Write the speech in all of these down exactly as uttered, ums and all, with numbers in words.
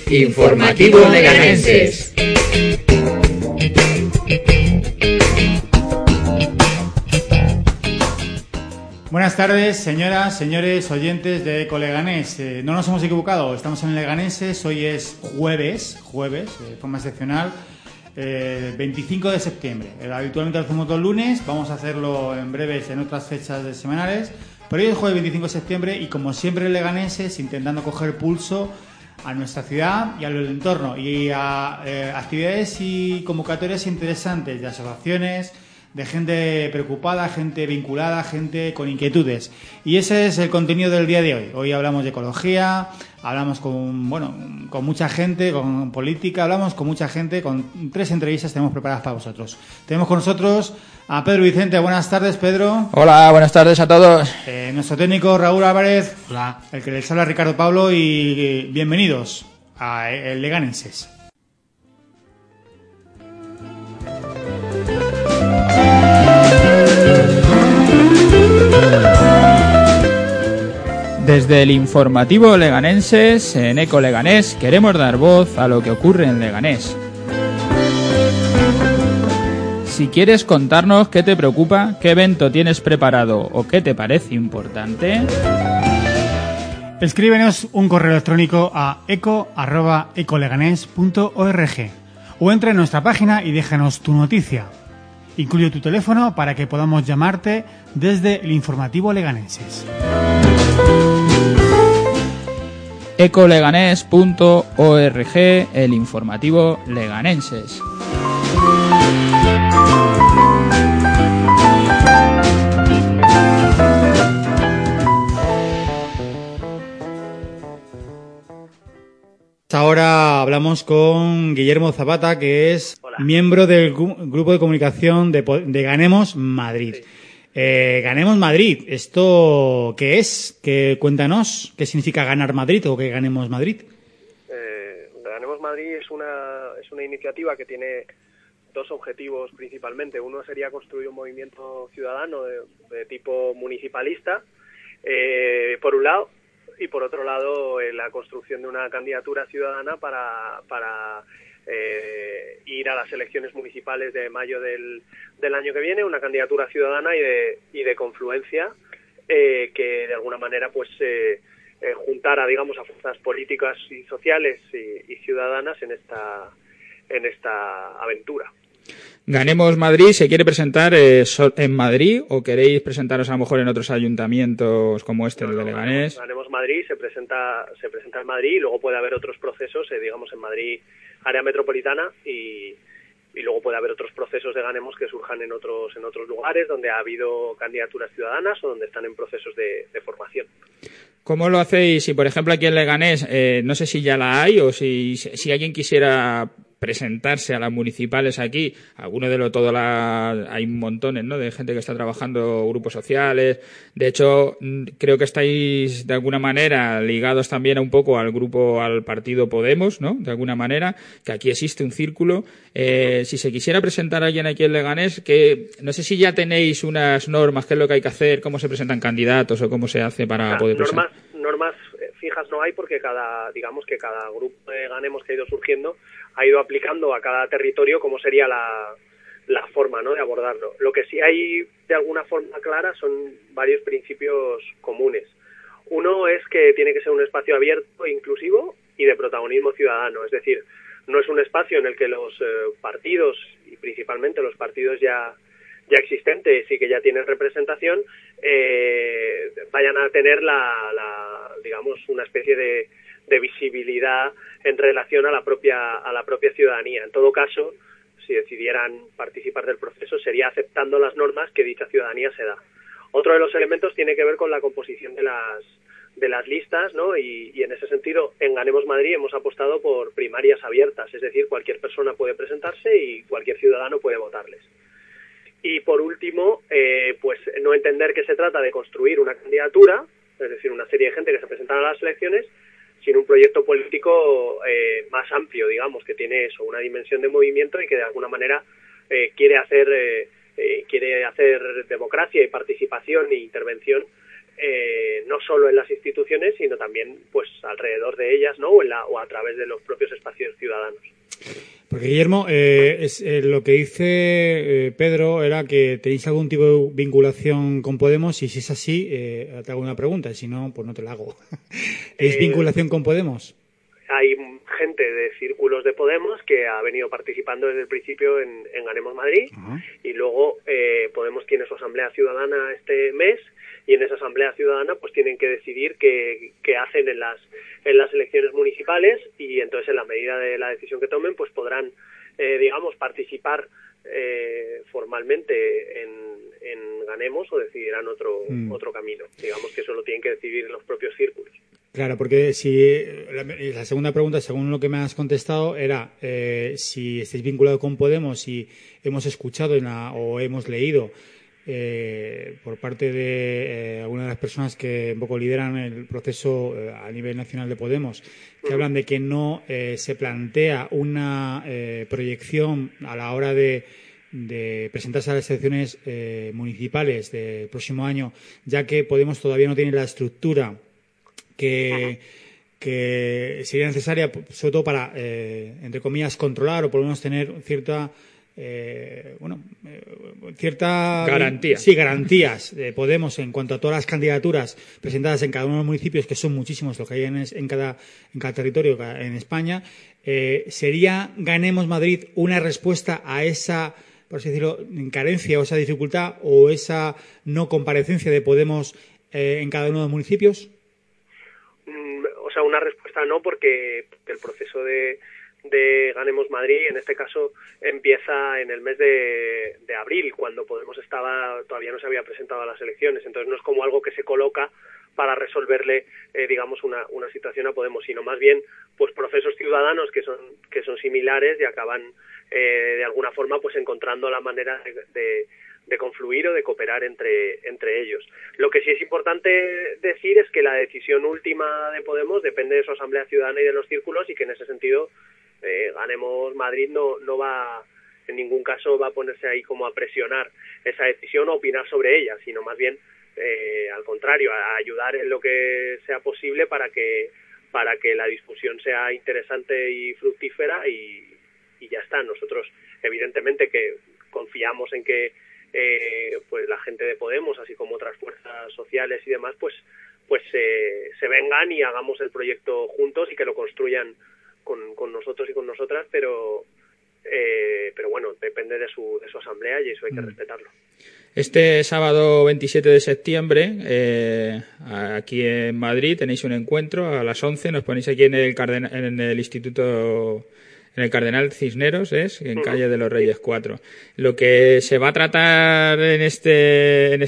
Informativo Leganenses. Buenas tardes, señoras, señores, oyentes de Eco Leganés. Eh, no nos hemos equivocado, estamos en Leganenses. Hoy es jueves, jueves, de forma excepcional, eh, veinticinco de septiembre. Eh, habitualmente lo hacemos los lunes, vamos a hacerlo en breves en otras fechas de semanales. Pero hoy es jueves veinticinco de septiembre y, como siempre, en Leganenses, intentando coger pulso a nuestra ciudad y al entorno, y a eh, actividades y convocatorias interesantes de asociaciones, de gente preocupada, gente vinculada, gente con inquietudes. Y ese es el contenido del día de hoy. Hoy hablamos de ecología, hablamos con, bueno, con mucha gente, con política, hablamos con mucha gente, con tres entrevistas tenemos preparadas para vosotros. Tenemos con nosotros a Pedro Vicente. Buenas tardes, Pedro. Hola, buenas tardes a todos. Eh, nuestro técnico Raúl Álvarez. Hola. El que les habla Ricardo Pablo, y bienvenidos a El Leganenses. Desde el informativo Leganenses, en Eco Leganés, queremos dar voz a lo que ocurre en Leganés. Si quieres contarnos qué te preocupa, qué evento tienes preparado o qué te parece importante, escríbenos un correo electrónico a eco arroba ecoleganés punto org o entra en nuestra página y déjanos tu noticia. Incluye tu teléfono para que podamos llamarte desde el informativo Leganenses. ecoleganés punto org, el informativo Leganenses. Ahora hablamos con Guillermo Zapata, que es Hola. miembro del gru- grupo de comunicación de, de Ganemos Madrid. Sí. Eh, Ganemos Madrid, ¿esto qué es? ¿Qué, cuéntanos, ¿qué significa ganar Madrid o que ganemos Madrid? Eh, Ganemos Madrid es una, es una iniciativa que tiene dos objetivos principalmente. Uno sería construir un movimiento ciudadano de, de tipo municipalista, eh, por un lado, y por otro lado eh, la construcción de una candidatura ciudadana para, para eh, ir a las elecciones municipales de mayo del, del año que viene, una candidatura ciudadana y de, y de confluencia eh, que de alguna manera pues eh, eh, juntara, digamos, a fuerzas políticas y sociales y, y ciudadanas en esta, en esta aventura. Ganemos Madrid, ¿se quiere presentar eh, so- en Madrid o queréis presentaros a lo mejor en otros ayuntamientos como este, No, el de no, Leganés? Ganemos, Ganemos Madrid, se presenta se presenta en Madrid y luego puede haber otros procesos, eh, digamos, en Madrid, área metropolitana, y, y luego puede haber otros procesos de Ganemos que surjan en otros en otros lugares donde ha habido candidaturas ciudadanas o donde están en procesos de, de formación. ¿Cómo lo hacéis? Si, por ejemplo, aquí en Leganés, eh, no sé si ya la hay o si, si alguien quisiera presentarse a las municipales aquí, alguno de lo todo la, hay montones, ¿no?, de gente que está trabajando, grupos sociales. De hecho, creo que estáis de alguna manera ligados también a un poco al grupo, al partido Podemos, ¿no?, de alguna manera, que aquí existe un círculo. Eh, si se quisiera presentar a alguien aquí en Leganés, que no sé si ya tenéis unas normas, qué es lo que hay que hacer, cómo se presentan candidatos o cómo se hace para O sea, poder normas, presentar. normas fijas no hay, porque cada, digamos que cada grupo de Ganemos que ha ido surgiendo ha ido aplicando a cada territorio cómo sería la, la forma, ¿no?, de abordarlo. Lo que sí hay de alguna forma clara son varios principios comunes. Uno es que tiene que ser un espacio abierto e inclusivo y de protagonismo ciudadano, es decir, no es un espacio en el que los eh, partidos, y principalmente los partidos ya ya existentes y que ya tienen representación, eh, vayan a tener la, la digamos una especie de, de visibilidad en relación a la propia a la propia ciudadanía. En todo caso, si decidieran participar del proceso, sería aceptando las normas que dicha ciudadanía se da. Otro de los elementos tiene que ver con la composición de las de las listas, ¿no? Y, y en ese sentido, en Ganemos Madrid hemos apostado por primarias abiertas, es decir, cualquier persona puede presentarse y cualquier ciudadano puede votarles. Y por último, eh, pues no entender que se trata de construir una candidatura, es decir, una serie de gente que se presentan a las elecciones, sino un proyecto político eh, más amplio, digamos, que tiene eso, una dimensión de movimiento y que de alguna manera eh, quiere hacer eh, eh, quiere hacer democracia y participación e intervención, eh, no solo en las instituciones, sino también pues alrededor alrededor de ellas, ¿no? O, en la, o a través de los propios espacios ciudadanos. Porque, Guillermo, eh, es, eh, lo que dice eh, Pedro era que tenéis algún tipo de vinculación con Podemos, y si es así, eh, te hago una pregunta, y si no, pues no te la hago. ¿Es eh, vinculación con Podemos? Hay gente de círculos de Podemos que ha venido participando desde el principio en, en Ganemos Madrid, uh-huh. y luego eh, Podemos tiene su asamblea ciudadana este mes, y en esa asamblea ciudadana pues tienen que decidir qué, qué hacen en las en las elecciones municipales, y entonces en la medida de la decisión que tomen pues podrán eh, digamos participar eh, formalmente en, en Ganemos, o decidirán otro mm. otro camino. Digamos que eso lo tienen que decidir los propios círculos. Claro, porque si la, la segunda pregunta, según lo que me has contestado, era eh, si estáis vinculados con Podemos, y hemos escuchado en la, o hemos leído Eh, por parte de eh, algunas de las personas que un poco lideran el proceso eh, a nivel nacional de Podemos, que hablan de que no eh, se plantea una eh, proyección a la hora de, de presentarse a las elecciones eh, municipales del próximo año, ya que Podemos todavía no tiene la estructura que, que sería necesaria, sobre todo para, eh, entre comillas, controlar o por lo menos tener cierta Eh, bueno, eh, cierta garantía. Sí, garantías de Podemos en cuanto a todas las candidaturas presentadas en cada uno de los municipios, que son muchísimos lo que hay en, en, cada, en cada territorio en España. Eh, ¿Sería Ganemos Madrid una respuesta a esa, por así decirlo, carencia o esa dificultad o esa no comparecencia de Podemos eh, en cada uno de los municipios? Mm, o sea, una respuesta no, porque el proceso de de Ganemos Madrid, en este caso, empieza en el mes de, de abril, cuando Podemos estaba todavía no se había presentado a las elecciones. Entonces no es como algo que se coloca para resolverle, eh, digamos, una, una situación a Podemos, sino más bien pues procesos ciudadanos que son que son similares y acaban eh, de alguna forma pues encontrando la manera de, de, de confluir o de cooperar entre entre ellos. Lo que sí es importante decir es que la decisión última de Podemos depende de su asamblea ciudadana y de los círculos, y que en ese sentido Eh, Ganemos Madrid no, no va, en ningún caso va a ponerse ahí como a presionar esa decisión o a opinar sobre ella, sino más bien eh, al contrario, a ayudar en lo que sea posible para que para que la discusión sea interesante y fructífera, y, y ya está. Nosotros evidentemente que confiamos en que eh, pues la gente de Podemos, así como otras fuerzas sociales y demás, pues pues eh, se vengan y hagamos el proyecto juntos y que lo construyan Con, con nosotros y con nosotras, pero eh, pero bueno, depende de su de su asamblea, y eso hay que mm. respetarlo. Este sábado veintisiete de septiembre, eh, aquí en Madrid, tenéis un encuentro a las once, nos ponéis aquí en el, Carden- en el Instituto, en el Cardenal Cisneros, es en uh-huh. calle de los Reyes cuatro. Lo que se va a tratar en este en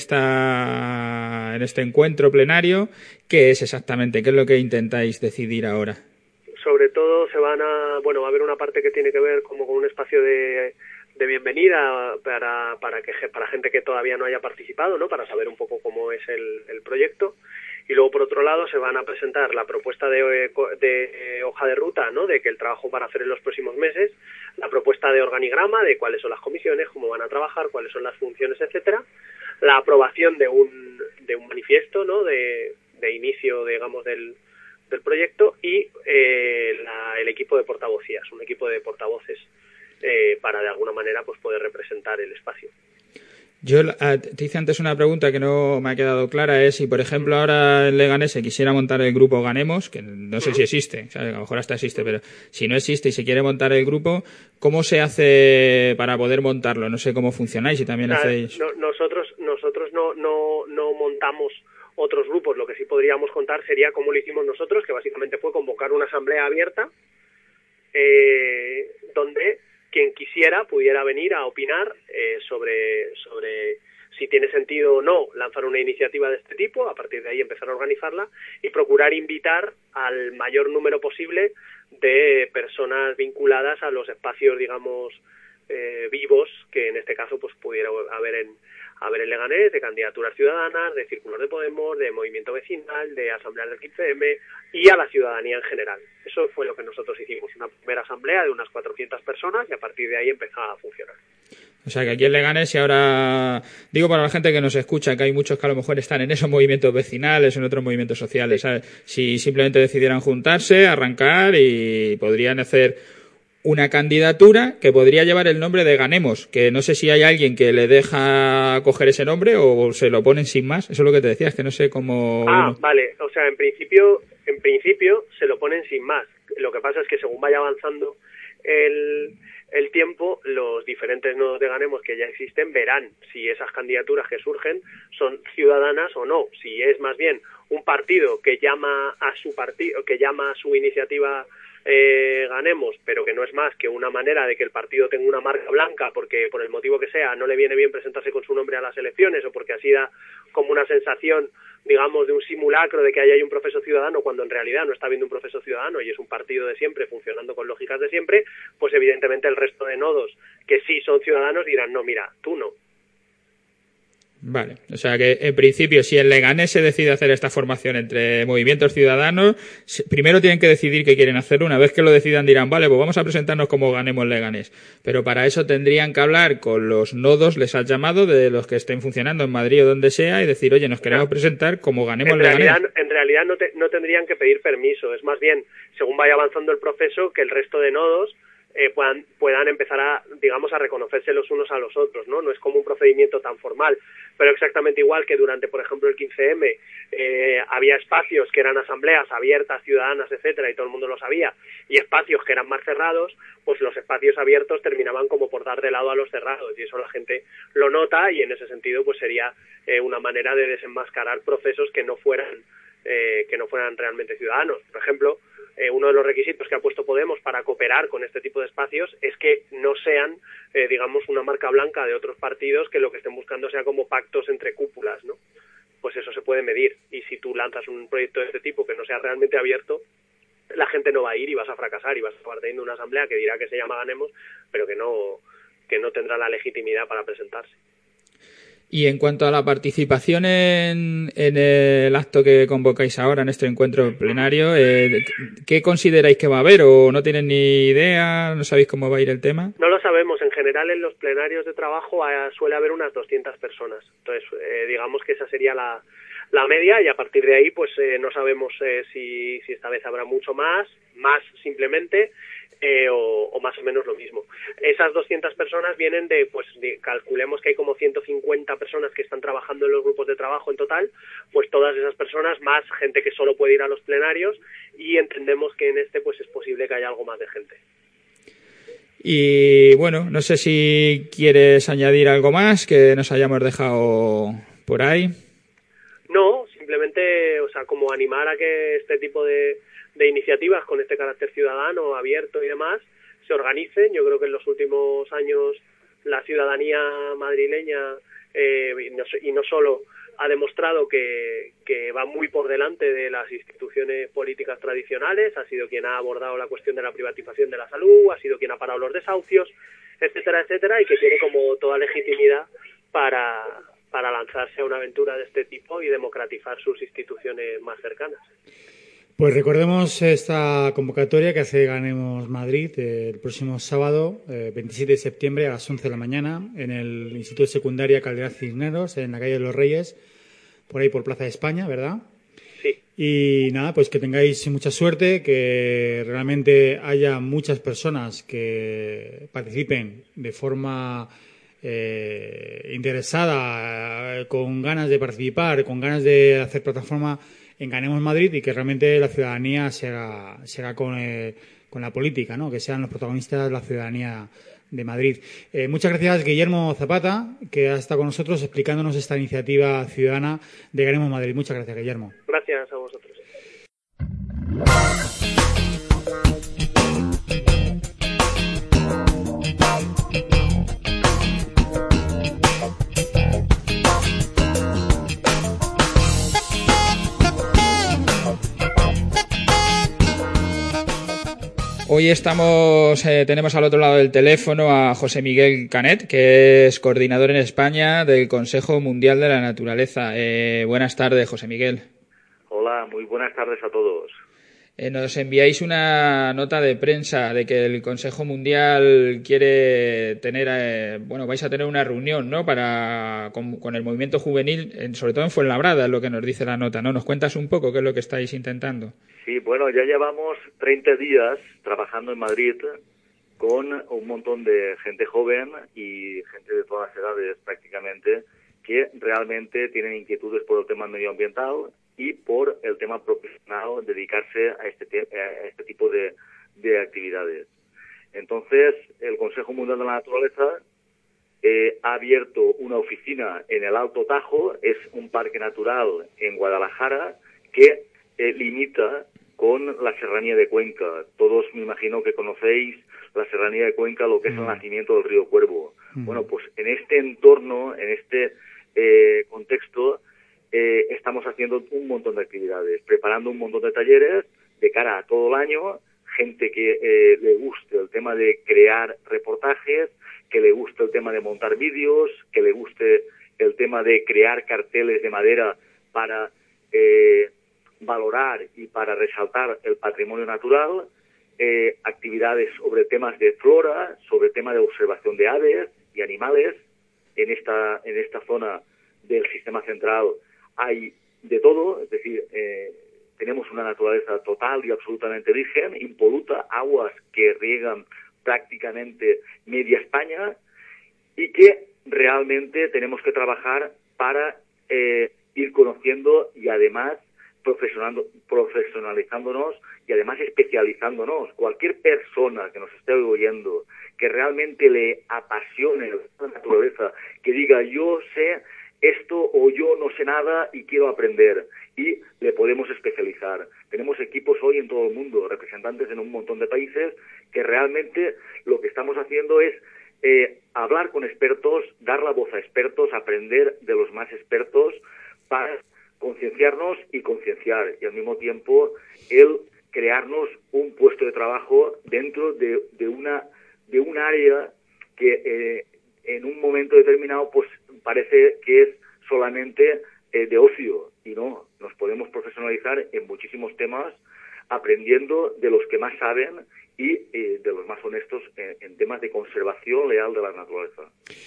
esta en este encuentro plenario, ¿qué es exactamente? ¿Qué es lo que intentáis decidir ahora? Sobre todo se van a, bueno, va a haber una parte que tiene que ver como con un espacio de, de bienvenida para para que para gente que todavía no haya participado, ¿no? Para saber un poco cómo es el, el proyecto. Y luego, por otro lado, se van a presentar la propuesta de, de hoja de ruta, ¿no? De que el trabajo para hacer en los próximos meses, la propuesta de organigrama de cuáles son las comisiones, cómo van a trabajar, cuáles son las funciones, etcétera. La aprobación de un de un manifiesto, ¿no? De, de inicio, digamos, del del proyecto, y eh, la, el equipo de portavocías, un equipo de portavoces eh, para de alguna manera pues poder representar el espacio. Yo te hice antes una pregunta que no me ha quedado clara, es si por ejemplo ahora en Leganés se quisiera montar el grupo Ganemos, que no sé uh-huh. si existe, ¿sabes? A lo mejor hasta existe, pero si no existe y se quiere montar el grupo, ¿cómo se hace para poder montarlo? No sé cómo funcionáis, si también o sea, hacéis... No, nosotros nosotros no, no, no montamos otros grupos. Lo que sí podríamos contar sería cómo lo hicimos nosotros, que básicamente fue convocar una asamblea abierta eh, donde quien quisiera pudiera venir a opinar eh, sobre sobre si tiene sentido o no lanzar una iniciativa de este tipo, a partir de ahí empezar a organizarla y procurar invitar al mayor número posible de personas vinculadas a los espacios, digamos, eh, vivos que en este caso pues pudiera haber en a ver en Leganés, de candidaturas ciudadanas, de círculos de Podemos, de movimiento vecinal, de asambleas del quince eme y a la ciudadanía en general. Eso fue lo que nosotros hicimos, una primera asamblea de unas cuatrocientas personas, y a partir de ahí empezó a funcionar. O sea que aquí en Leganés, y ahora digo para la gente que nos escucha, que hay muchos que a lo mejor están en esos movimientos vecinales, en otros movimientos sociales, ¿sabes? Si simplemente decidieran juntarse, arrancar y podrían hacer una candidatura que podría llevar el nombre de Ganemos, que no sé si hay alguien que le deja coger ese nombre o se lo ponen sin más. Eso es lo que te decía, es que no sé cómo... Ah, uno... vale. O sea, en principio, en principio se lo ponen sin más. Lo que pasa es que según vaya avanzando el, el tiempo, los diferentes nodos de Ganemos que ya existen verán si esas candidaturas que surgen son ciudadanas o no. Si es más bien un partido que llama a su partido, que llama a su iniciativa Eh, Ganemos, pero que no es más que una manera de que el partido tenga una marca blanca porque por el motivo que sea no le viene bien presentarse con su nombre a las elecciones o porque así da como una sensación, digamos, de un simulacro de que ahí hay un proceso ciudadano cuando en realidad no está habiendo un proceso ciudadano y es un partido de siempre funcionando con lógicas de siempre, pues evidentemente el resto de nodos que sí son ciudadanos dirán, no, mira, tú no. Vale, o sea que en principio si el Leganés se decide hacer esta formación entre movimientos ciudadanos, primero tienen que decidir qué quieren hacer. Una vez que lo decidan dirán, vale, pues vamos a presentarnos como Ganemos Leganés, pero para eso tendrían que hablar con los nodos, les has llamado, de los que estén funcionando en Madrid o donde sea y decir, oye, nos queremos no. presentar como Ganemos en Leganés. Realidad, en realidad no, te, no tendrían que pedir permiso, es más bien, según vaya avanzando el proceso, que el resto de nodos Eh, puedan puedan empezar a, digamos, a reconocerse los unos a los otros, ¿no? No es como un procedimiento tan formal, pero exactamente igual que durante, por ejemplo, el quince eme eh, había espacios que eran asambleas abiertas, ciudadanas, etcétera, y todo el mundo lo sabía, y espacios que eran más cerrados, pues los espacios abiertos terminaban como por dar de lado a los cerrados, y eso la gente lo nota, y en ese sentido pues sería eh, una manera de desenmascarar procesos que no fueran eh, que no fueran realmente ciudadanos. Por ejemplo, Eh, uno de los requisitos que ha puesto Podemos para cooperar con este tipo de espacios es que no sean, eh, digamos, una marca blanca de otros partidos que lo que estén buscando sea como pactos entre cúpulas, ¿no? Pues eso se puede medir. Y si tú lanzas un proyecto de este tipo que no sea realmente abierto, la gente no va a ir y vas a fracasar y vas a acabar teniendo una asamblea que dirá que se llama Ganemos, pero que no, que no tendrá la legitimidad para presentarse. Y en cuanto a la participación en, en el acto que convocáis ahora, en este encuentro plenario, eh, ¿qué consideráis que va a haber o no tenéis ni idea? ¿No sabéis cómo va a ir el tema? No lo sabemos. En general, en los plenarios de trabajo eh, suele haber unas doscientas personas. Entonces, eh, digamos que esa sería la, la media y a partir de ahí, pues eh, no sabemos eh, si, si esta vez habrá mucho más, más simplemente, Eh, o, o más o menos lo mismo. Esas doscientas personas vienen de, pues de, calculemos que hay como ciento cincuenta personas que están trabajando en los grupos de trabajo en total, pues todas esas personas, más gente que solo puede ir a los plenarios, y entendemos que en este pues es posible que haya algo más de gente. Y bueno, no sé si quieres añadir algo más que nos hayamos dejado por ahí. No, simplemente, o sea, como animar a que este tipo de de iniciativas con este carácter ciudadano, abierto y demás, se organicen. Yo creo que en los últimos años la ciudadanía madrileña, eh, y, no, y no solo, ha demostrado que, que va muy por delante de las instituciones políticas tradicionales, ha sido quien ha abordado la cuestión de la privatización de la salud, ha sido quien ha parado los desahucios, etcétera, etcétera, y que tiene como toda legitimidad para, para lanzarse a una aventura de este tipo y democratizar sus instituciones más cercanas. Pues recordemos esta convocatoria que hace Ganemos Madrid eh, el próximo sábado, eh, veintisiete de septiembre a las once de la mañana, en el Instituto de Secundaria Calderal Cisneros, en la calle de los Reyes, por ahí por Plaza de España, ¿verdad? Sí. Y nada, pues que tengáis mucha suerte, que realmente haya muchas personas que participen de forma eh, interesada, con ganas de participar, con ganas de hacer plataforma en Ganemos Madrid, y que realmente la ciudadanía se haga, se haga con, eh, con la política, ¿no? Que sean los protagonistas de la ciudadanía de Madrid. Eh, muchas gracias, Guillermo Zapata, que ha estado con nosotros explicándonos esta iniciativa ciudadana de Ganemos Madrid. Muchas gracias, Guillermo. Gracias a vosotros. Hoy estamos, eh, tenemos al otro lado del teléfono a José Miguel Canet, que es coordinador en España del Consejo Mundial de la Naturaleza. Eh, buenas tardes, José Miguel. Hola, muy buenas tardes a todos. eh, nos enviáis una nota de prensa de que el Consejo Mundial quiere tener, eh, bueno, vais a tener una reunión, ¿no? Para con, con el movimiento juvenil, en, sobre todo en Fuenlabrada, es lo que nos dice la nota, ¿no? ¿Nos cuentas un poco qué es lo que estáis intentando? Sí, bueno, ya llevamos treinta días trabajando en Madrid con un montón de gente joven y gente de todas las edades prácticamente, que realmente tienen inquietudes por el tema medioambiental y por el tema profesional, dedicarse a este, te- a este tipo de, de actividades. Entonces, el Consejo Mundial de la Naturaleza eh, ha abierto una oficina en el Alto Tajo, es un parque natural en Guadalajara que eh, limita con la Serranía de Cuenca. Todos me imagino que conocéis la Serranía de Cuenca, lo que es el nacimiento del río Cuervo. Mm. Bueno, pues en este entorno, en este eh, contexto, eh, estamos haciendo un montón de actividades, preparando un montón de talleres de cara a todo el año, gente que eh, le guste el tema de crear reportajes, que le guste el tema de montar vídeos, que le guste el tema de crear carteles de madera para eh, valorar y para resaltar el patrimonio natural, eh, actividades sobre temas de flora, sobre temas de observación de aves y animales. En esta en esta zona del sistema central hay de todo, es decir, eh, tenemos una naturaleza total y absolutamente virgen, impoluta, aguas que riegan prácticamente media España y que realmente tenemos que trabajar para eh, ir conociendo y además profesionando, profesionalizándonos y además especializándonos. Cualquier persona que nos esté oyendo, que realmente le apasione la naturaleza, que diga yo sé esto o yo no sé nada y quiero aprender, y le podemos especializar. Tenemos equipos hoy en todo el mundo, representantes en un montón de países, que realmente lo que estamos haciendo es eh, hablar con expertos, dar la voz a expertos, aprender de los más expertos para concienciarnos y concienciar, y al mismo tiempo el crearnos un puesto de trabajo dentro de, de una de un área que eh, en un momento determinado pues parece que es solamente eh, de ocio, y no, nos podemos profesionalizar en muchísimos temas aprendiendo de los que más saben y eh, de los más honestos en, en temas de conservación leal de la naturaleza.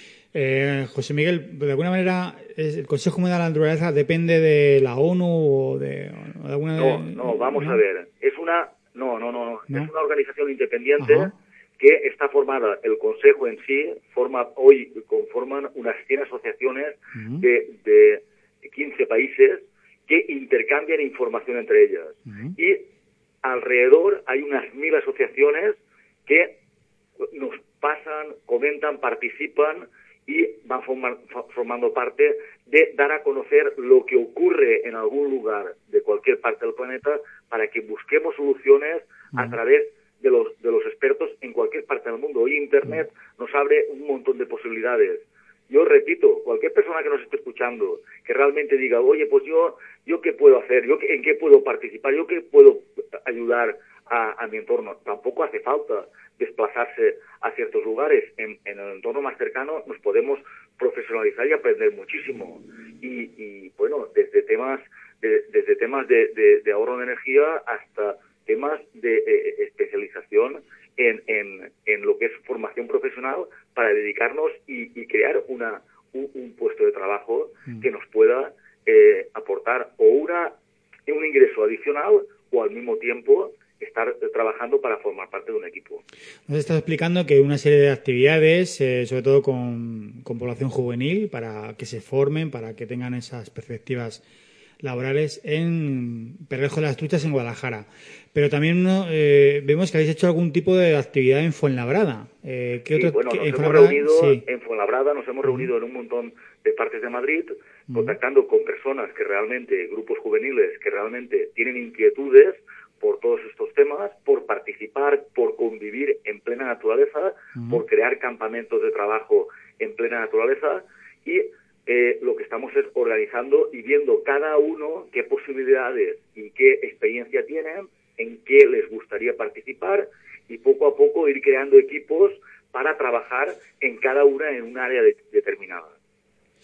Eh, José Miguel, de alguna manera, ¿el Consejo Mundial de la Naturaleza depende de la ONU o de, o de alguna... No, no, vamos ¿no? a ver. Es una, no, no, no, no, ¿No? es una organización independiente. Ajá. Que está formada, el Consejo en sí, forma hoy conforman unas cien asociaciones Uh-huh. de, de quince países que intercambian información entre ellas. Uh-huh. Y alrededor hay unas mil asociaciones que nos pasan, comentan, participan y van forma, formando parte de dar a conocer lo que ocurre en algún lugar de cualquier parte del planeta para que busquemos soluciones uh-huh. a través de los de los expertos en cualquier parte del mundo. Hoy Internet nos abre un montón de posibilidades. Yo repito, cualquier persona que nos esté escuchando, que realmente diga, oye, pues yo yo qué puedo hacer, yo en qué puedo participar, yo qué puedo ayudar a, a mi entorno. Tampoco hace falta desplazarse a ciertos lugares. En, en el entorno más cercano nos podemos profesionalizar y aprender muchísimo. Y, y bueno, desde temas de, desde temas de, de, de ahorro de energía hasta temas de eh, especialización en, en, en lo que es formación profesional para dedicarnos y, y crear una un, un puesto de trabajo mm. que nos pueda eh, aportar o una un ingreso adicional o al mismo tiempo estar trabajando para formar parte de un equipo. Nos estás explicando que una serie de actividades, eh, sobre todo con, con población juvenil, para que se formen, para que tengan esas perspectivas laborales en Peralejo de las Truchas, en Guadalajara. Pero también eh, vemos que habéis hecho algún tipo de actividad en Fuenlabrada. Eh, ¿qué sí, otro, bueno, qué, nos en hemos Fuenlabrada? reunido Sí. en Fuenlabrada, nos hemos reunido uh-huh. en un montón de partes de Madrid, uh-huh. contactando con personas que realmente, grupos juveniles que realmente tienen inquietudes por todos estos temas, por participar, por convivir en plena naturaleza, uh-huh. por crear campamentos de trabajo en plena naturaleza, y eh, lo que estamos es organizando y viendo cada uno qué posibilidades y qué experiencia tienen, en qué les gustaría participar, y poco a poco ir creando equipos para trabajar en cada una en un área de, determinada.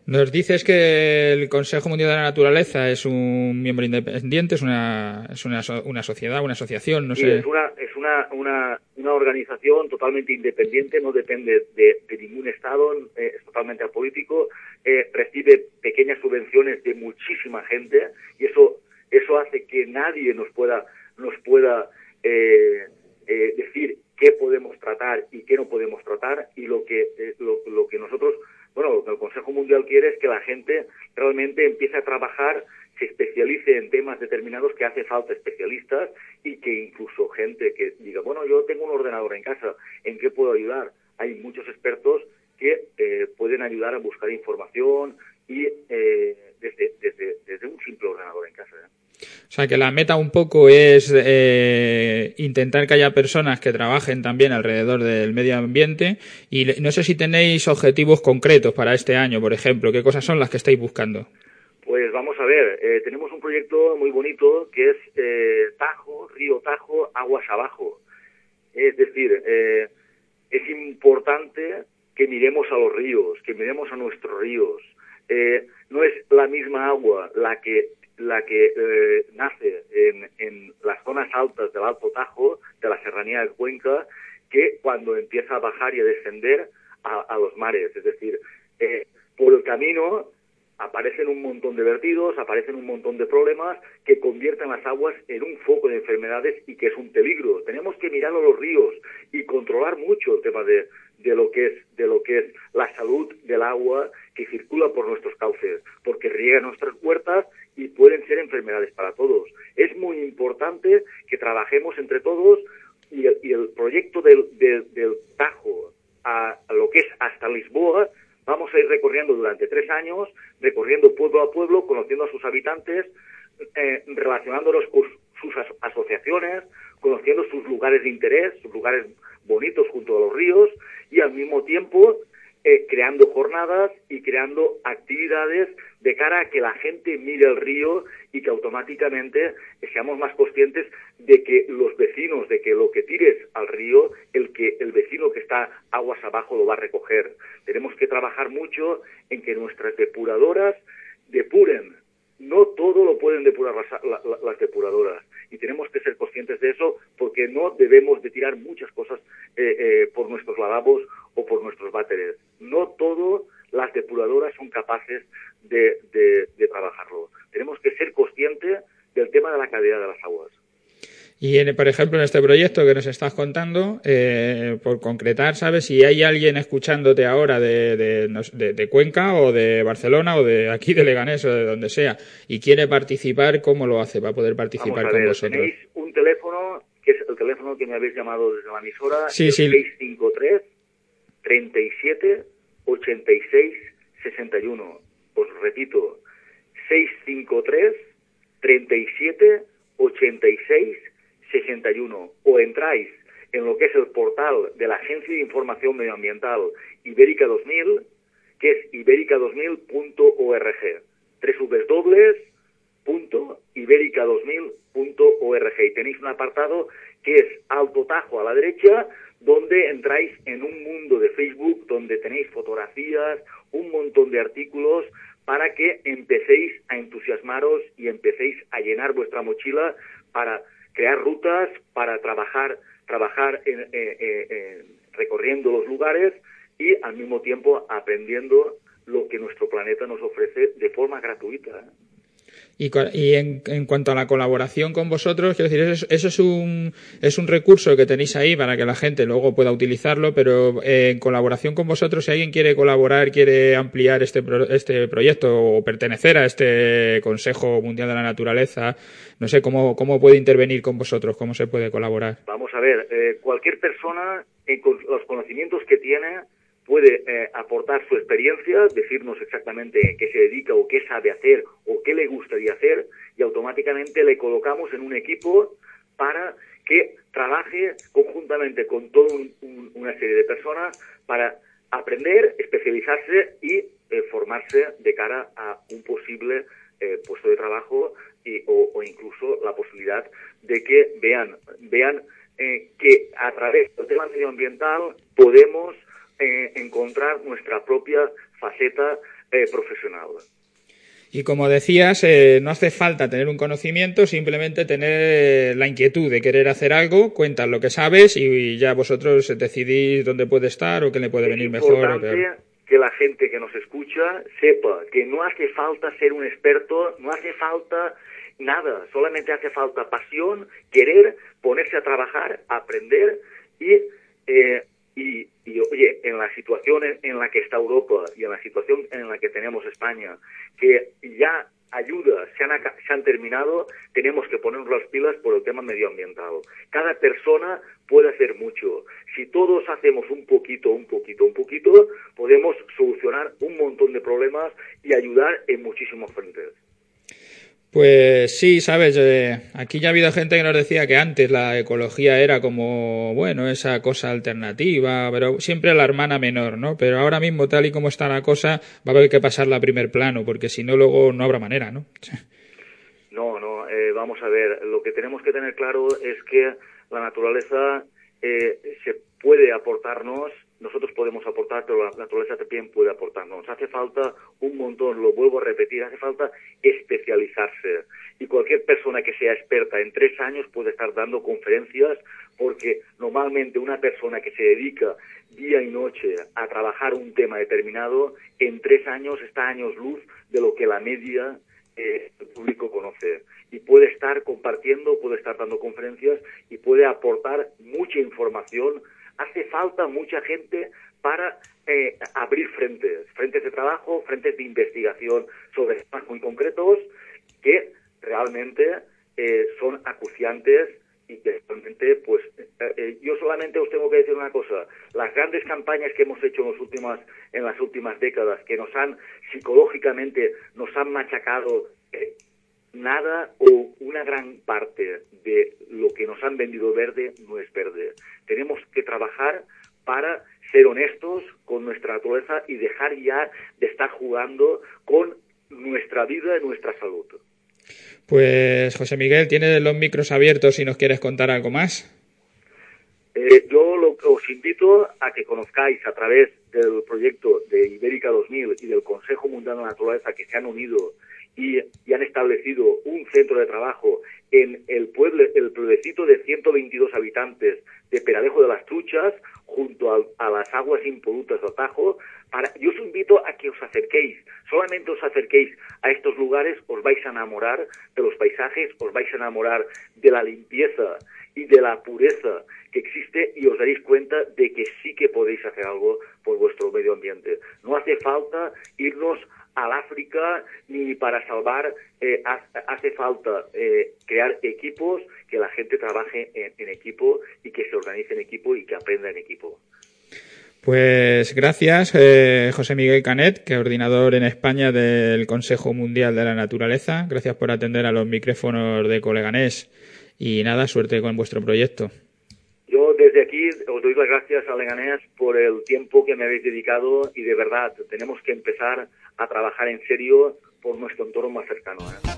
Nos dices que el Consejo Mundial de la Naturaleza es un miembro independiente, es una, es una, una sociedad, una asociación, no sí, sé. Es una, es una, una, una organización totalmente independiente, no depende de, de ningún Estado, eh, es totalmente apolítico, eh, recibe pequeñas subvenciones de muchísima gente y eso, eso hace que nadie nos pueda, nos pueda eh, eh, decir qué podemos tratar y qué no podemos tratar, y lo que, eh, lo, lo que nosotros, bueno, lo que el Consejo Mundial quiere es que la gente realmente empiece a trabajar, se especialice en temas determinados que hace falta especialistas, y que incluso gente que diga, bueno, yo tengo un ordenador en casa, ¿en qué puedo ayudar? Hay muchos expertos que eh, pueden ayudar a buscar información y eh, desde, desde, desde un simple ordenador en casa, ¿eh? O sea, que la meta un poco es eh, intentar que haya personas que trabajen también alrededor del medio ambiente, y no sé si tenéis objetivos concretos para este año, por ejemplo. ¿Qué cosas son las que estáis buscando? Pues vamos a ver, eh, tenemos un proyecto muy bonito que es eh, Tajo, Río Tajo, Aguas Abajo. Es decir, eh, es importante que miremos a los ríos, que miremos a nuestros ríos. Eh, no es la misma agua la que la que eh, nace en, en las zonas altas del Alto Tajo, de la Serranía de Cuenca, que cuando empieza a bajar y a descender a, a los mares. Es decir, eh, por el camino aparecen un montón de vertidos, aparecen un montón de problemas que convierten las aguas en un foco de enfermedades y que es un peligro. Tenemos que mirar a los ríos y controlar mucho el tema de, de lo que es de lo que es la salud del agua que circula por nuestros cauces, porque riega nuestras huertas y pueden ser enfermedades para todos. Es muy importante que trabajemos entre todos, y el, y el proyecto del, del, del Tajo a, a lo que es hasta Lisboa. Vamos a ir recorriendo durante tres años, recorriendo pueblo a pueblo, conociendo a sus habitantes, eh, relacionándonos con sus as asociaciones, conociendo sus lugares de interés, sus lugares bonitos junto a los ríos, y al mismo tiempo eh, creando jornadas y creando actividades de cara a que la gente mire el río y que automáticamente seamos más conscientes de que los vecinos, de que lo que tires al río, el que el vecino que está aguas abajo lo va a recoger. Tenemos que trabajar mucho en que nuestras depuradoras depuren. No todo lo pueden depurar las, la, las depuradoras, y tenemos que ser conscientes de eso, porque no debemos de tirar muchas cosas eh, eh, por nuestros lavabos o por nuestros váteres. No todo las depuradoras son capaces de, de, de trabajarlo. Tenemos que ser conscientes del tema de la calidad de las aguas. Y, en, por ejemplo, en este proyecto que nos estás contando, eh, por concretar, ¿sabes? Si hay alguien escuchándote ahora de, de, de, de Cuenca o de Barcelona o de aquí de Leganés o de donde sea y quiere participar, ¿cómo lo hace para poder participar Vamos a con ver, vosotros? Tenéis un teléfono, que es el teléfono que me habéis llamado desde la emisora, sí, sí. seis cinco tres, treinta y siete, ochenta y seis, sesenta y uno. Os repito, seis cinco tres, treinta y siete, ochenta y seis, sesenta y uno, o entráis en lo que es el portal de la Agencia de Información Medioambiental Ibérica dos mil, que es ibérica dos mil punto org, doble u doble u doble u punto ibérica dos mil punto org, y tenéis un apartado que es Alto Tajo a la derecha, donde entráis en un mundo de Facebook donde tenéis fotografías, un montón de artículos para que empecéis a entusiasmaros y empecéis a llenar vuestra mochila para crear rutas, para trabajar trabajar en, eh, eh, eh, recorriendo los lugares y al mismo tiempo aprendiendo lo que nuestro planeta nos ofrece de forma gratuita, ¿eh? Y, y en, en cuanto a la colaboración con vosotros, quiero decir, eso, eso es un es un recurso que tenéis ahí para que la gente luego pueda utilizarlo, pero eh, en colaboración con vosotros, si alguien quiere colaborar, quiere ampliar este pro, este proyecto o pertenecer a este Consejo Mundial de la Naturaleza, no sé, ¿cómo, cómo puede intervenir con vosotros? ¿Cómo se puede colaborar? Vamos a ver, eh, cualquier persona, eh, con los conocimientos que tiene, puede eh, aportar su experiencia, decirnos exactamente qué se dedica o qué sabe hacer o qué le gustaría hacer, y automáticamente le colocamos en un equipo para que trabaje conjuntamente con toda un, un, una serie de personas para aprender, especializarse y eh, formarse de cara a un posible eh, puesto de trabajo y, o, o incluso la posibilidad de que vean, vean eh, que a través del tema medioambiental podemos Eh, encontrar nuestra propia faceta eh, profesional. Y como decías, eh, no hace falta tener un conocimiento, simplemente tener la inquietud de querer hacer algo, cuentas lo que sabes y ya vosotros decidís dónde puede estar o qué le puede es venir mejor o peor. Es importante que la gente que nos escucha sepa que no hace falta ser un experto, no hace falta nada, solamente hace falta pasión, querer, ponerse a trabajar, aprender y... Eh, Y, y, oye, en la situación en, en la que está Europa y en la situación en la que tenemos España, que ya ayudas se han, se han terminado, tenemos que ponernos las pilas por el tema medioambiental. Cada persona puede hacer mucho. Si todos hacemos un poquito, un poquito, un poquito, podemos solucionar un montón de problemas y ayudar en muchísimos frentes. Pues sí, sabes, eh, aquí ya ha habido gente que nos decía que antes la ecología era como, bueno, esa cosa alternativa, pero siempre la hermana menor, ¿no? Pero ahora mismo, tal y como está la cosa, va a haber que pasarla a primer plano, porque si no, luego no habrá manera, ¿no? No, no, eh, vamos a ver, lo que tenemos que tener claro es que la naturaleza eh, se puede aportarnos, nosotros podemos aportar, pero la naturaleza también puede aportarnos. Hace falta un montón, lo vuelvo a repetir, hace falta especializarse. Y cualquier persona que sea experta en tres años puede estar dando conferencias, porque normalmente una persona que se dedica día y noche a trabajar un tema determinado, en tres años está años luz de lo que la media eh, el público conoce. Y puede estar compartiendo, puede estar dando conferencias y puede aportar mucha información. Hace falta mucha gente para eh, abrir frentes, frentes de trabajo, frentes de investigación sobre temas muy concretos que realmente eh, son acuciantes y que realmente, pues, eh, eh, yo solamente os tengo que decir una cosa: las grandes campañas que hemos hecho en, los últimas, en las últimas décadas, que nos han psicológicamente, nos han machacado, eh, nada o una gran parte de lo que nos han vendido verde no es verde. Tenemos que trabajar para ser honestos con nuestra naturaleza y dejar ya de estar jugando con nuestra vida y nuestra salud. Pues José Miguel, tienes los micros abiertos si nos quieres contar algo más. Eh, yo lo, os invito a que conozcáis a través del proyecto de Ibérica dos mil y del Consejo Mundial de la Naturaleza, que se han unido y, y han establecido un centro de trabajo en el pueblo, el pueblecito de ciento veintidós habitantes de Peradejo de las Truchas, junto a, a las aguas impolutas de Tajo. Para, yo os invito a que os acerquéis, solamente os acerquéis a estos lugares, os vais a enamorar de los paisajes, os vais a enamorar de la limpieza y de la pureza que existe, y os daréis cuenta de que sí que podéis hacer algo por vuestro medio ambiente. No hace falta irnos al África ni para salvar, eh, hace falta eh, crear equipos, que la gente trabaje en, en equipo y que se organice en equipo y que aprenda en equipo. Pues gracias, eh, José Miguel Canet, coordinador en España del Consejo Mundial de la Naturaleza. Gracias por atender a los micrófonos de Coleganés y nada, suerte con vuestro proyecto. Yo desde aquí os doy las gracias a Leganés por el tiempo que me habéis dedicado, y de verdad tenemos que empezar a trabajar en serio por nuestro entorno más cercano, ¿eh?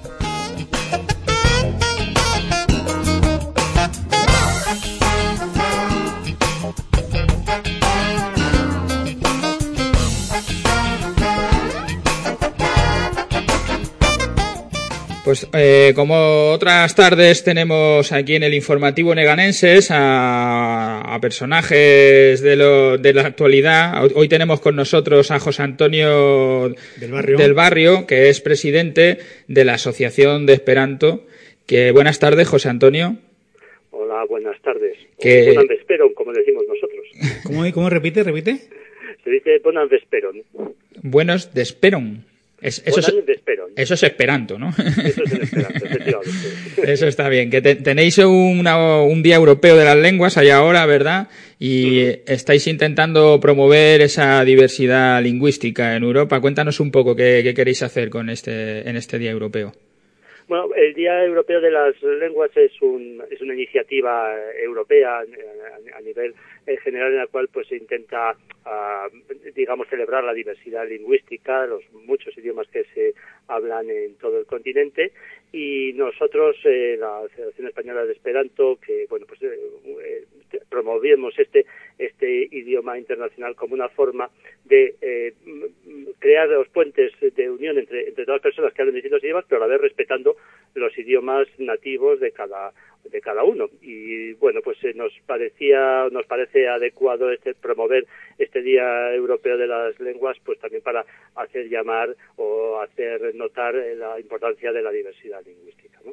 Pues eh, como otras tardes tenemos aquí en el informativo Neganenses a, a personajes de, lo, de la actualidad. Hoy tenemos con nosotros a José Antonio del barrio. del barrio, que es presidente de la Asociación de Esperanto. Que buenas tardes, José Antonio. Hola, buenas tardes. Que... Bonan vesperon, como decimos nosotros. ¿Cómo, cómo repite, repite? Se dice bonan vesperon. Buenos desperon. Es, eso, es, eso es esperanto, ¿no? Eso es en esperanto, efectivamente. Eso está bien. Que te, tenéis una, un Día Europeo de las Lenguas allá ahora, ¿verdad? Y uh-huh. estáis intentando promover esa diversidad lingüística en Europa. Cuéntanos un poco qué, qué queréis hacer con este, en este Día Europeo. Bueno, el Día Europeo de las Lenguas es, un, es una iniciativa europea a, a nivel general, en la cual pues se intenta, uh, digamos, celebrar la diversidad lingüística, los muchos idiomas que se hablan en todo el continente, y nosotros, eh, la Federación Española de Esperanto, que bueno, pues eh, eh, promovemos este este idioma internacional como una forma de eh, crear crear los puentes de unión entre, entre todas las personas que hablan distintos idiomas, pero a la vez respetando los idiomas nativos de cada de cada uno. Y bueno, pues eh, nos parecía, nos parece adecuado este promover este Día Europeo de las Lenguas, pues también para hacer llamar o hacer notar la importancia de la diversidad lingüística, ¿no?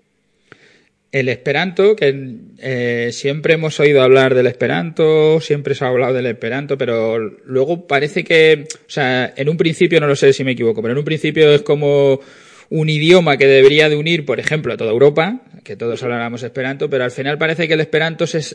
El Esperanto, que eh, siempre hemos oído hablar del Esperanto, siempre se ha hablado del Esperanto, pero luego parece que, o sea, en un principio, no lo sé si me equivoco, pero en un principio es como un idioma que debería de unir, por ejemplo, a toda Europa, que todos habláramos Esperanto, pero al final parece que el Esperanto se,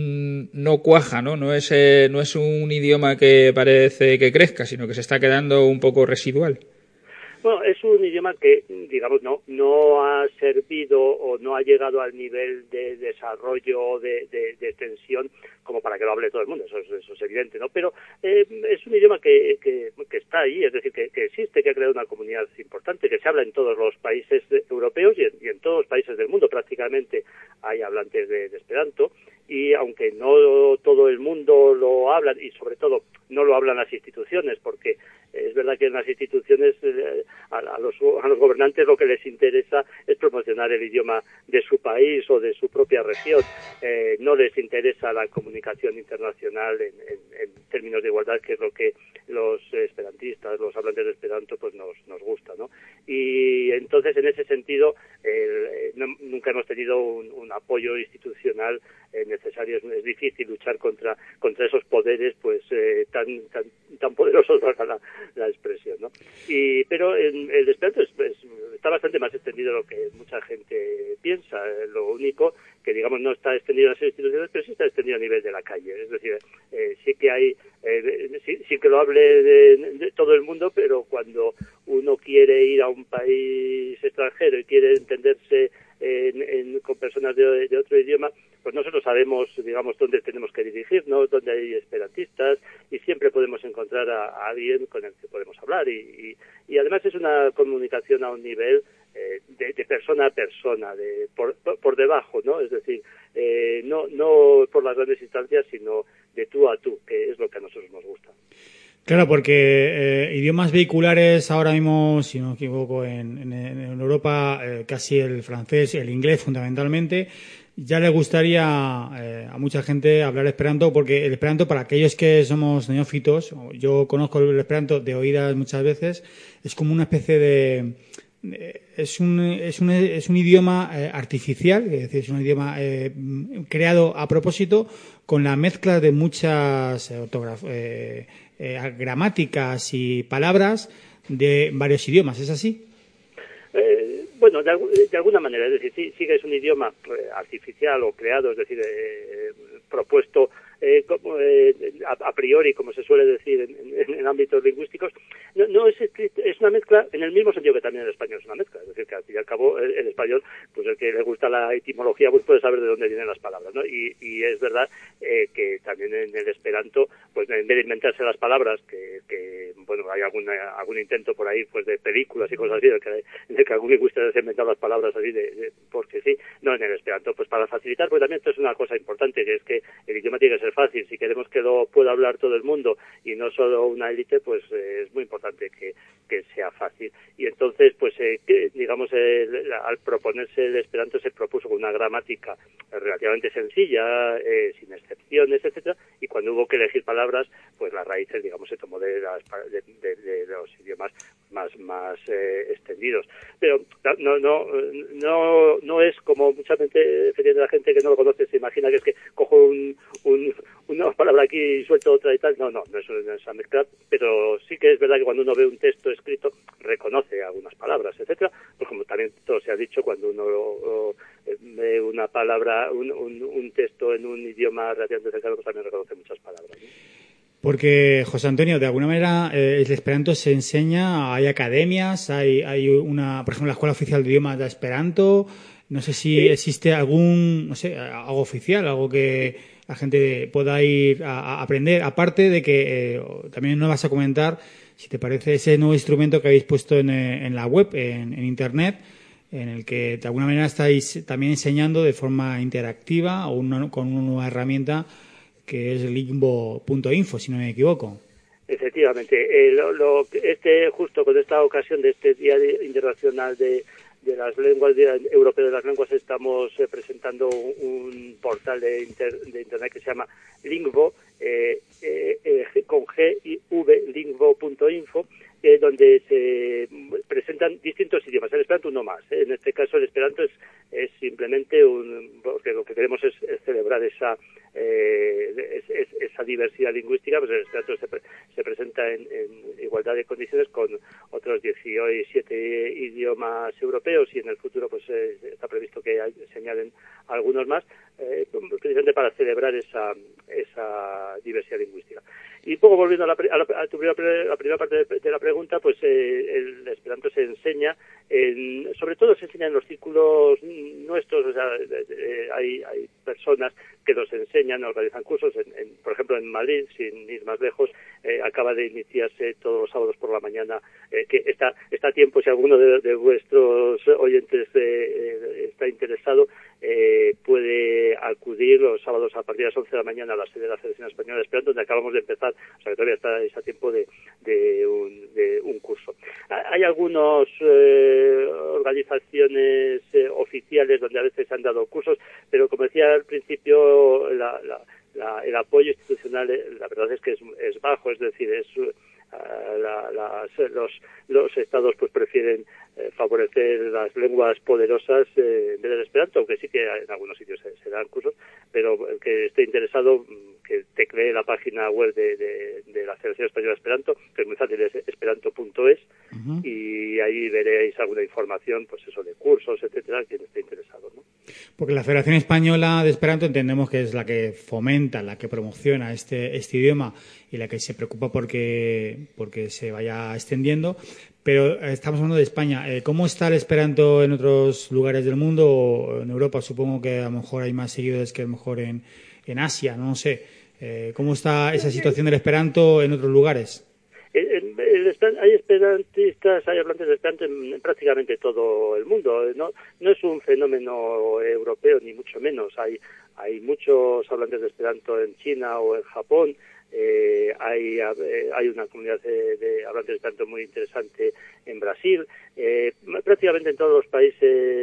no cuaja, ¿no? No es, eh, no es un idioma que parece que crezca, sino que se está quedando un poco residual. Bueno, es un idioma que, digamos, no no ha servido o no ha llegado al nivel de desarrollo, de, de, de extensión, como para que lo hable todo el mundo, eso es, eso es evidente, ¿no? Pero eh, es un idioma que, que, que está ahí, es decir, que, que existe, que ha creado una comunidad importante, que se habla en todos los países europeos y en, y en todos los países del mundo prácticamente hay hablantes de, de Esperanto, y aunque no todo el mundo lo habla, y sobre todo no lo hablan las instituciones, porque es verdad que en las instituciones eh, a, a, los, a los gobernantes lo que les interesa es promocionar el idioma de su país o de su propia región. Eh, no les interesa la comunicación internacional en, en, en términos de igualdad, que es lo que los esperantistas, los hablantes de Esperanto, pues nos, nos gusta, ¿no? Y entonces, en ese sentido, eh, no, nunca hemos tenido un, un apoyo institucional eh, necesario. Es, es difícil luchar contra contra esos poderes, pues eh, tan tan tan poderosos, valga la, la expresión, ¿no? Y pero en, el Esperanto es, es, está bastante más extendido de lo que mucha gente piensa. Lo único que, digamos, no está extendido en las instituciones, pero sí está extendido a nivel de la calle. Es decir, eh, sí que hay, eh, sí, sí que lo hable de, de todo el mundo, pero cuando uno quiere ir a un país extranjero y quiere entenderse en, en, con personas de, de otro idioma, pues nosotros sabemos, digamos, dónde tenemos que dirigirnos, dónde hay esperantistas, y siempre podemos encontrar a, a alguien con el que podemos hablar. Y, y, y además es una comunicación a un nivel eh, de, de persona a persona, de por, por debajo, ¿no? Es decir, eh, no, no por las grandes instancias, sino de tú a tú, que es lo que a nosotros nos gusta. Claro, porque eh, idiomas vehiculares ahora mismo, si no me equivoco, en, en, en Europa eh, casi el francés, el inglés fundamentalmente. Ya le gustaría eh, a mucha gente hablar Esperanto, porque el Esperanto, para aquellos que somos neófitos, yo conozco el Esperanto de oídas muchas veces, es como una especie de... de es un es un es un idioma eh, artificial, es decir, es un idioma eh, creado a propósito con la mezcla de muchas eh, eh, eh, gramáticas y palabras de varios idiomas. ¿Es así? Eh, bueno, de, de alguna manera, es decir, sí, sí que es un idioma eh, artificial o creado, es decir, eh, propuesto eh, como, eh, a, a priori, como se suele decir en, en, en ámbitos lingüísticos. No, no es es una mezcla en el mismo sentido que también el español es una mezcla, es decir, que al fin y al cabo el, el español, pues el que le gusta la etimología, pues puede saber de dónde vienen las palabras, ¿no? Y, y es verdad eh, que también en el Esperanto, pues en vez de inventarse las palabras, que, que bueno, hay alguna, algún intento por ahí, pues de películas y cosas así, en el que, en el que algún lingüista se ha inventado las palabras así de, de porque sí, no, en el Esperanto, pues para facilitar, porque también esto es una cosa importante, que es que el idioma tiene que ser fácil. Si queremos que lo pueda hablar todo el mundo y no solo una élite, pues eh, es muy importante que, que sea fácil. Y entonces, pues eh, que, digamos, eh, al proponerse el Esperanto se propuso con una gramática relativamente sencilla, eh, sin excepciones, etcétera, y cuando hubo que elegir palabras, pues las raíces, digamos, se tomó de, las, de, de, de los idiomas más más eh, extendidos. Pero no no no no es como mucha gente, efectivamente, la gente que no lo conoce se imagina que es que cojo un, un una palabra aquí y suelto otra y tal. No, no, no es esa mezcla, pero sí que es verdad que cuando uno ve un texto escrito reconoce algunas palabras, etcétera. Pues como también todo se ha dicho, cuando uno lo, ve una palabra, un, un, un texto en un idioma relativamente cercano, pues también reconoce muchas palabras, ¿no? Porque, José Antonio, de alguna manera eh, el Esperanto se enseña, hay academias, hay hay una, por ejemplo, la Escuela Oficial de Idiomas de Esperanto. No sé si sí. existe algún, no sé, algo oficial, algo que la gente pueda ir a, a aprender. Aparte de que eh, también nos vas a comentar, si te parece, ese nuevo instrumento que habéis puesto en, en la web, en, en Internet, en el que de alguna manera estáis también enseñando de forma interactiva o una, con una nueva herramienta que es limbo punto info, si no me equivoco. Efectivamente, eh, lo, lo, este justo con esta ocasión de este Día Internacional de, de las Lenguas, Día Europeo de las Lenguas, estamos eh, presentando un, un portal de, inter, de internet que se llama Lingvo, eh, eh, eh, con G y V, lingvo punto info, eh, donde se presentan distintos idiomas. El esperanto uno más, ¿eh? En este caso el esperanto es, es simplemente un, porque lo que queremos es, es celebrar esa eh, es, es, esa diversidad lingüística. Pues el esperanto se, se presenta en, en igualdad de condiciones con otros diecisiete idiomas europeos, y en el futuro pues eh, está previsto que hay, se añaden algunos más, eh, precisamente para celebrar esa esa diversidad lingüística. Y un poco volviendo a, la, a, la, a tu primera, la primera parte de, de la pregunta, pues eh, el esperanto se enseña, en, sobre todo se enseña en los círculos nuestros, o sea, eh, hay, hay personas que los enseñan, organizan cursos, en, en, por ejemplo en Madrid, sin ir más lejos, eh, acaba de iniciarse todos los sábados por la mañana, eh, que está, está a tiempo, si alguno de, de vuestros oyentes eh, eh, está interesado, eh, puede acudir los sábados a partir de las once de la mañana a la sede de la Federación Española de Esperanto, donde acabamos de empezar, o sea que todavía está, está a tiempo de, de, un, de un curso. Hay algunas eh, organizaciones eh, oficiales donde a veces se han dado cursos, pero como decía al principio, la, la, la, el apoyo institucional, la verdad es que es, es bajo, es decir, es La, las, los, los estados pues prefieren eh, favorecer las lenguas poderosas eh, en vez del esperanto, aunque sí que en algunos sitios se, se dan cursos, pero el que esté interesado, que teclee la página web de, de, de la Federación Española de Esperanto, que es muy fácil, es esperanto punto es, uh-huh. Y ahí veréis alguna información, pues eso, de cursos, etcétera, quien esté interesado, ¿no? Porque la Federación Española de Esperanto entendemos que es la que fomenta, la que promociona este, este idioma y la que se preocupa porque, porque se vaya extendiendo, pero estamos hablando de España. ¿Cómo está el esperanto en otros lugares del mundo? O en Europa supongo que a lo mejor hay más seguidores que a lo mejor en, en Asia, no sé. ¿Cómo está esa situación del esperanto en otros lugares? El, el, el, hay esperantistas, hay hablantes de esperanto en, en prácticamente todo el mundo. No, no es un fenómeno europeo, ni mucho menos. Hay, hay muchos hablantes de esperanto en China o en Japón. Eh, hay, eh, hay una comunidad de, de hablantes de esperanto muy interesante en Brasil. Eh, prácticamente en todos los países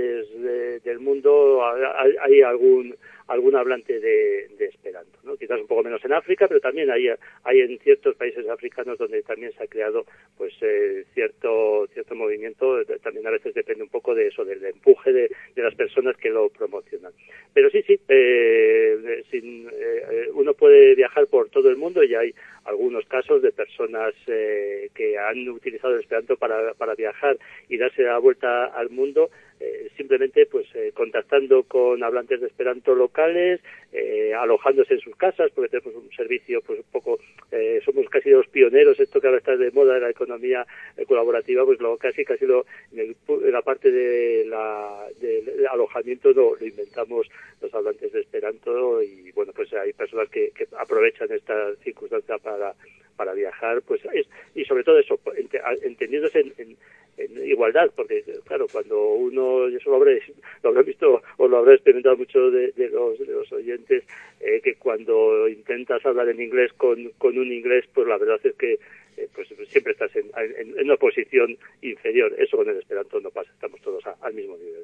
de, del mundo hay, hay algún algún hablante de, de esperanto, ¿no? Quizás un poco menos en África, pero también hay, hay en ciertos países africanos donde también se ha creado pues eh, cierto cierto movimiento. También a veces depende un poco de eso, del empuje de, de las personas que lo promocionan. Pero sí, sí, eh, sin, eh, uno puede viajar por todo el mundo y hay algunos casos de personas eh, que han utilizado el esperanto para, para viajar y darse la vuelta al mundo, eh, simplemente pues eh, contactando con hablantes de esperanto locales, eh, alojándose en sus casas, porque tenemos un servicio pues un poco, eh, somos casi los pioneros, esto que ahora está de moda de la economía eh, colaborativa, pues lo casi casi lo en, el, en la parte de la del alojamiento lo, lo inventamos los hablantes de esperanto, y bueno, pues hay personas que, que aprovechan esta circunstancia para para viajar, pues es, y sobre todo eso, entendiéndose en, en, en igualdad, porque claro, cuando uno, y eso lo habré, lo habré visto o lo habré experimentado mucho de, de, los, de los oyentes, eh, que cuando intentas hablar en inglés con, con un inglés, pues la verdad es que eh, pues siempre estás en, en, en una posición inferior. Eso con el esperanto no pasa, estamos todos a, al mismo nivel.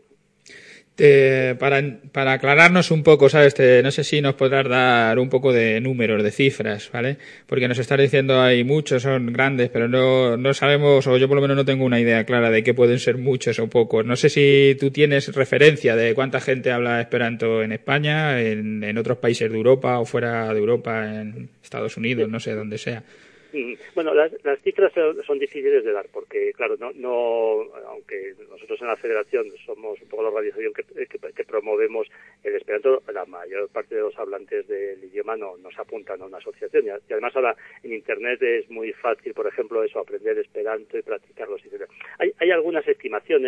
Te, para, para aclararnos un poco, ¿sabes? Te, no sé si nos podrás dar un poco de números, de cifras, ¿vale? Porque nos estás diciendo hay muchos, son grandes, pero no, no sabemos, o yo por lo menos no tengo una idea clara de qué pueden ser muchos o pocos. No sé si tú tienes referencia de cuánta gente habla esperanto en España, en, en otros países de Europa o fuera de Europa, en Estados Unidos, no sé, donde sea. Bueno, las, las cifras son, son difíciles de dar porque, claro, no, no, aunque nosotros en la Federación somos un poco la organización que, que, que promovemos el esperanto, la mayor parte de los hablantes del idioma no nos apuntan a una asociación. Y, y además ahora en Internet es muy fácil, por ejemplo, eso, aprender esperanto y practicarlo. Hay, hay algunas estimaciones,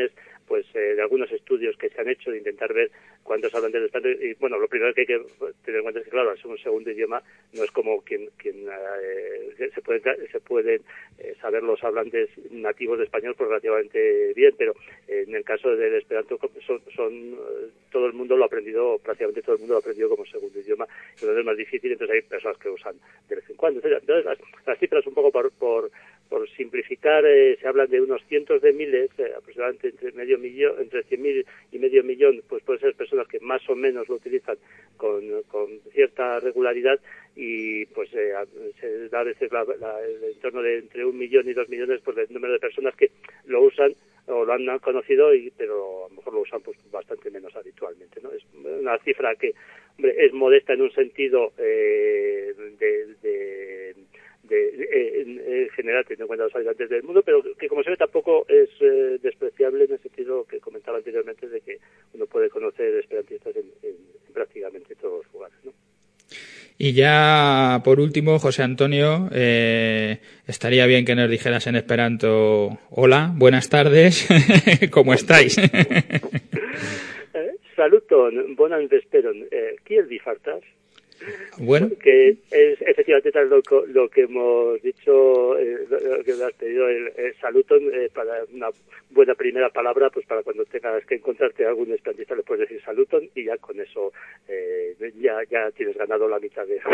pues eh, de algunos estudios que se han hecho de intentar ver cuántos hablan del Esperanto. Y bueno, lo primero que hay que tener en cuenta es que, claro, al ser un segundo idioma, no es como quien, quien eh, se puede se pueden eh, saber los hablantes nativos de español pues relativamente bien, pero eh, en el caso del Esperanto son, son eh, todo el mundo lo ha aprendido, prácticamente todo el mundo lo ha aprendido como segundo idioma, entonces es más difícil, entonces hay personas que usan de vez en cuando. Entonces las, las cifras un poco por, por Por simplificar, eh, se hablan de unos cientos de miles, eh, aproximadamente entre medio millón, entre cien mil y medio millón, pues pueden ser personas que más o menos lo utilizan con, con cierta regularidad y pues eh, se da a veces la, la, el entorno de entre un millón y dos millones pues el número de personas que lo usan o lo han conocido, y pero a lo mejor lo usan pues bastante menos habitualmente, ¿no? Es una cifra que, hombre, es modesta en un sentido eh, de, de De, de, en, en general, teniendo en cuenta los habitantes del mundo, pero que, como se ve, tampoco es eh, despreciable en el sentido que comentaba anteriormente de que uno puede conocer esperantistas en, en, en prácticamente todos los lugares, ¿no? Y ya, por último, José Antonio, eh, estaría bien que nos dijeras en esperanto: hola, buenas tardes, ¿cómo estáis? eh, saluton, bonan vesperon, eh, kiel vi fartas? Bueno, que es efectivamente tal lo, lo que hemos dicho, eh, lo que me has pedido, el, el saluton, eh, para una buena primera palabra, pues para cuando tengas que encontrarte a algún esperantista le puedes decir saluton y ya con eso eh, ya, ya tienes ganado la mitad de...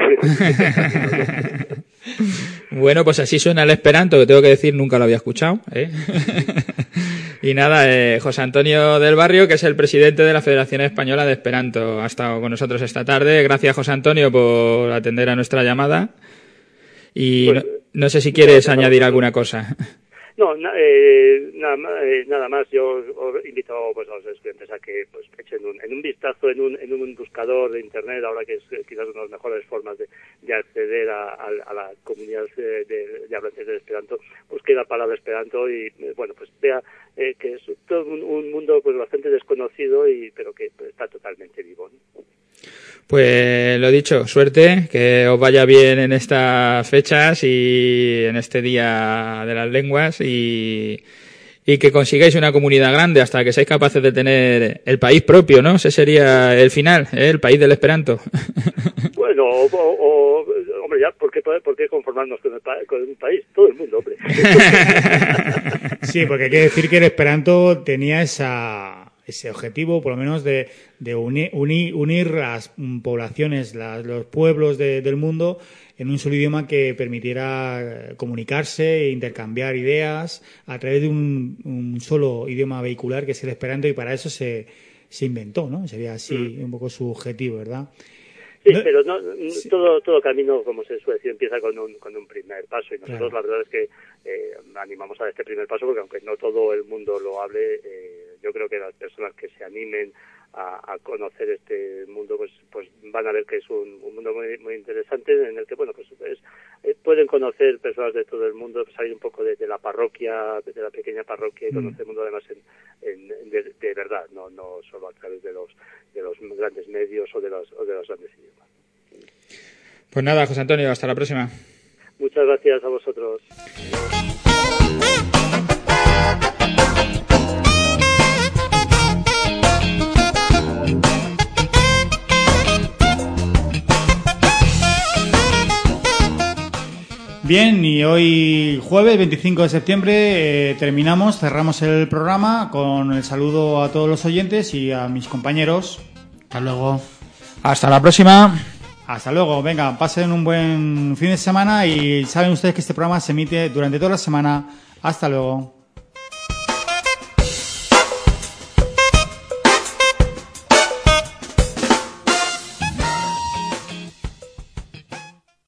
Bueno, pues así suena el esperanto, que tengo que decir, nunca lo había escuchado, ¿eh? Y nada, eh, José Antonio del Barrio, que es el presidente de la Federación Española de Esperanto, ha estado con nosotros esta tarde. Gracias, José Antonio, por atender a nuestra llamada. Y pues, no, no sé si quieres no, no, añadir no, alguna cosa. No, na, eh, nada, eh, nada más. Yo os invito pues, a los estudiantes a que pues, echen un, en un vistazo en un, en un buscador de Internet, ahora que es quizás una de las mejores formas de, de acceder a, a, a la comunidad de, de, de hablantes de Esperanto. Busque la palabra Esperanto y, eh, bueno, pues vea eh, que es todo un, un mundo pues bastante desconocido, y pero que pues, está totalmente vivo, ¿no? Pues lo dicho, suerte, que os vaya bien en estas fechas y en este Día de las Lenguas, y, y que consigáis una comunidad grande hasta que seáis capaces de tener el país propio, ¿no? Ese sería el final, ¿eh? El país del Esperanto. Bueno, o, o, o hombre, ya, ¿por qué, por qué conformarnos con, el, con un país? Todo el mundo, hombre. Sí, porque hay que decir que el Esperanto tenía esa... ese objetivo, por lo menos, de, de unir, unir, unir las poblaciones, las, los pueblos de, del mundo en un solo idioma que permitiera comunicarse e intercambiar ideas a través de un, un solo idioma vehicular, que es el Esperanto, y para eso se, se inventó, ¿no? Sería así mm. un poco su objetivo, ¿verdad? Sí, no, pero no, sí. todo todo camino, como se suele decir, empieza con un con un primer paso, y nosotros claro. La verdad es que eh, animamos a este primer paso, porque aunque no todo el mundo lo hable, eh, yo creo que las personas que se animen a, a conocer este mundo pues pues van a ver que es un, un mundo muy muy interesante, en el que bueno pues es, eh, pueden conocer personas de todo el mundo, salir un poco de, de la parroquia, de la pequeña parroquia, y mm. conocer el mundo además en, en de, de verdad, no no solo a través de los de los grandes medios o de los o de los grandes idiomas. Pues nada, José Antonio, hasta la próxima. Muchas gracias a vosotros. Bien, y hoy jueves veinticinco de septiembre eh, terminamos, cerramos el programa con el saludo a todos los oyentes y a mis compañeros. Hasta luego. Hasta la próxima. Hasta luego. Venga, pasen un buen fin de semana, y saben ustedes que este programa se emite durante toda la semana. Hasta luego.